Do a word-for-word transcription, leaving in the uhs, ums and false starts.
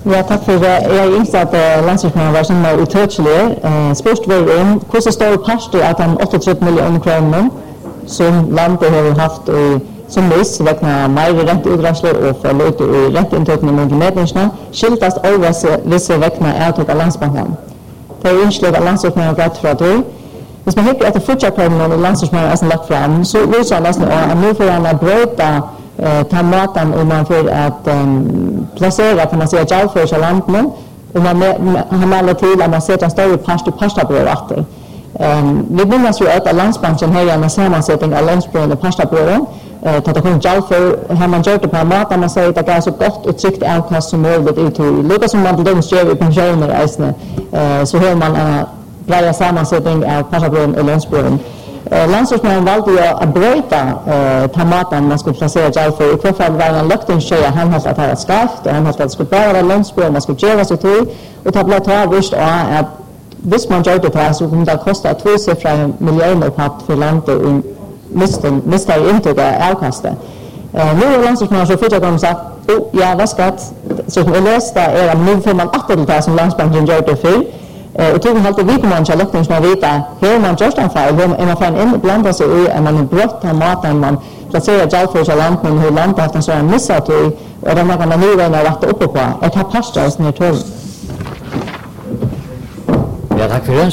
Ja, tack för det. Jag inser att landstingsmannen var som uttrycklig. Spörst var om hur stor part att han åttiotre miljoner kronor som landet har haft i som vis vägna mer ränteutdragsler och för lite i ränteintäkterna mot medlemmarna skiltas över vissa vägna är till landsbanken. Det är inslag av landstingsmannen rätt för att du hvis man hickar att fortsätta på någon landstingsmannen är lagt fram så visar nästan att nu får han bryta ta maten om man får att um, placera kan man säga jalförs landet och man har mallat till att man sätter en större past och pastabröd efter. Um, vi minns ju att landsbanken har en sammansättning av landsbröd och pastabröd. Uh, att det kommer jalför har man gjort det på maten man säger att det är så gott och tryggt avkast som möjligt ut till. Lika som man demonstrerar i pensioner uh, så har man en bra sammansättning av pastabröd och landsbröd. Uh, Landstingsmannen valde ju att bryta uh, tomaten man skulle placera jalför. I kvar fall var en löktingstjej han hade att det var skaft och han hade att det skulle bara vara landsbröd man skulle göra sig till. Och det blev taget att hvis man gör det här så kommer det att kosta tvåsiffriga miljoner på att för landet och mistar inte det avkastet. Uh, nu är landstingsmannen så fort att de sagt oh, ja, vad ska så som jag läste är att nu får man åtta det som landsbanken gör det för. Uh, och tog man alltid vid man ska lökningsmannen vita hur man gör den fall, hur man får en blanda sig i att man har brott av maten, man placerar jalförs av landet, men hur landet har haft en sådan missat i och de kan man nu redan rätta uppe på. Ett här pastor som är tull. Ja, tack för det.